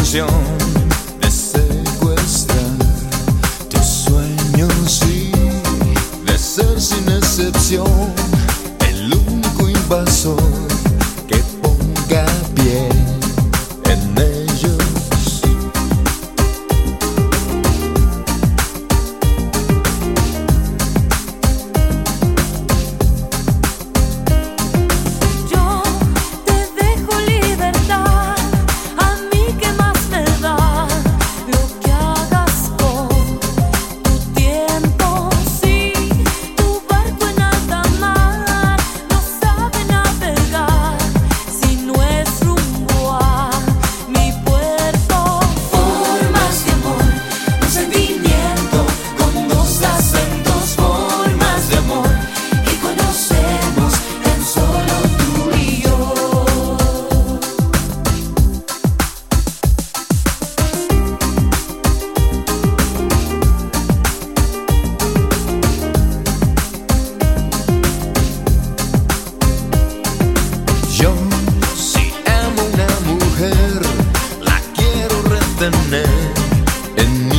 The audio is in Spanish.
intención de secuestrar tus sueños y de ser sin excepción el único invasor que ponga pie en ellos. Yo te dejo libertad, a mí que más me da lo que hagas con tu tiempo. Si tu barco en alta mar no sabe navegar, si no es rumbo a mi puerto. Formas de amor, un sentimiento con dos acentos, formas de amor que conocemos tan solo tú y yo. Yo, si amo a una mujer, la quiero retener en mi